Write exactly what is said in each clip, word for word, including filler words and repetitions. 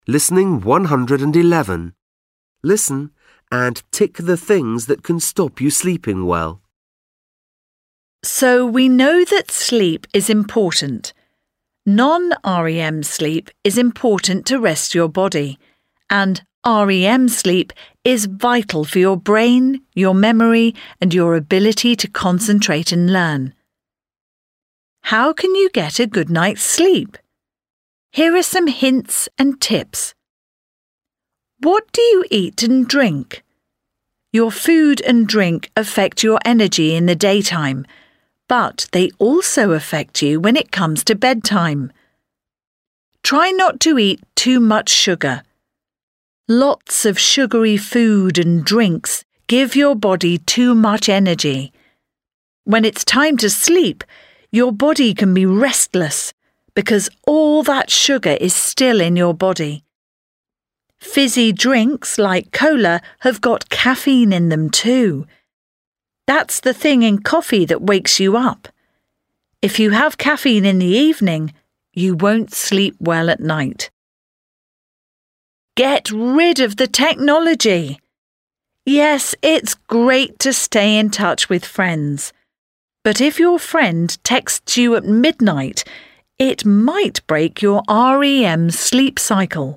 Listening one hundred eleven. Listen and tick the things that can stop you sleeping well. So we know that sleep is important. Non-R E M sleep is important to rest your body, and R E M sleep is vital for your brain, your memory, and your ability to concentrate and learn. How can you get a good night's sleep? Here are some hints and tips. What do you eat and drink? Your food and drink affect your energy in the daytime, but they also affect you when it comes to bedtime. Try not to eat too much sugar. Lots of sugary food and drinks give your body too much energy. When it's time to sleep, your body can be restless because all that sugar is still in your body. Fizzy drinks like cola have got caffeine in them too. That's the thing in coffee that wakes you up. If you have caffeine in the evening, you won't sleep well at night. Get rid of the technology. Yes, it's great to stay in touch with friends. But if your friend texts you at midnight, it might break your R E M sleep cycle.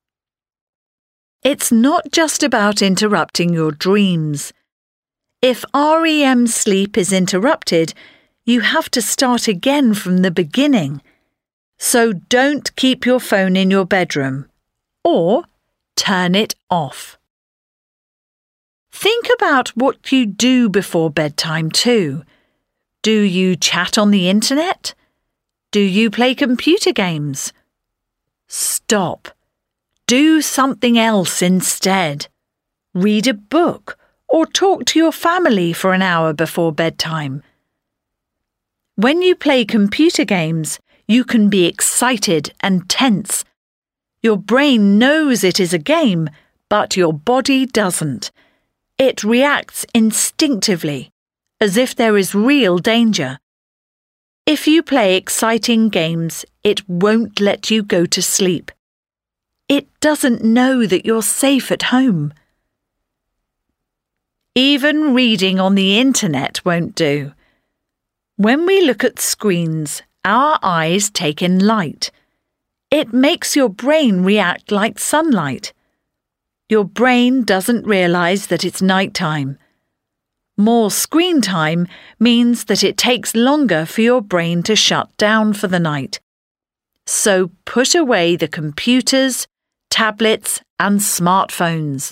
It's not just about interrupting your dreams. If R E M sleep is interrupted, you have to start again from the beginning. So don't keep your phone in your bedroom, or turn it off. Think about what you do before bedtime too. Do you chat on the internet? Do you play computer games? Stop. Do something else instead. Read a book or talk to your family for an hour before bedtime. When you play computer games, you can be excited and tense. Your brain knows it is a game, but your body doesn't. It reacts instinctively, as if there is real danger. If you play exciting games, it won't let you go to sleep. It doesn't know that you're safe at home. Even reading on the internet won't do. When we look at screens, our eyes take in light. It makes your brain react like sunlight. Your brain doesn't realize that it's nighttime. More screen time means that it takes longer for your brain to shut down for the night. So put away the computers, tablets, and smartphones.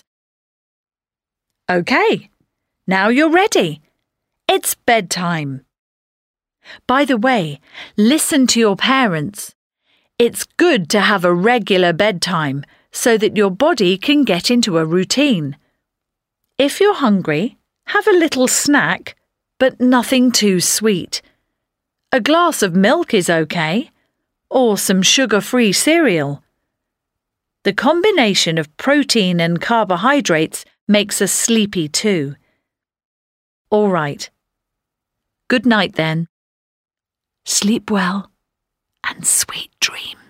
Okay, now you're ready. It's bedtime. By the way, listen to your parents. It's good to have a regular bedtime so that your body can get into a routine. If you're hungry, have a little snack, but nothing too sweet. A glass of milk is okay, or some sugar-free cereal. The combination of protein and carbohydrates makes us sleepy too. All right. Good night then. Sleep well and sweet dreams.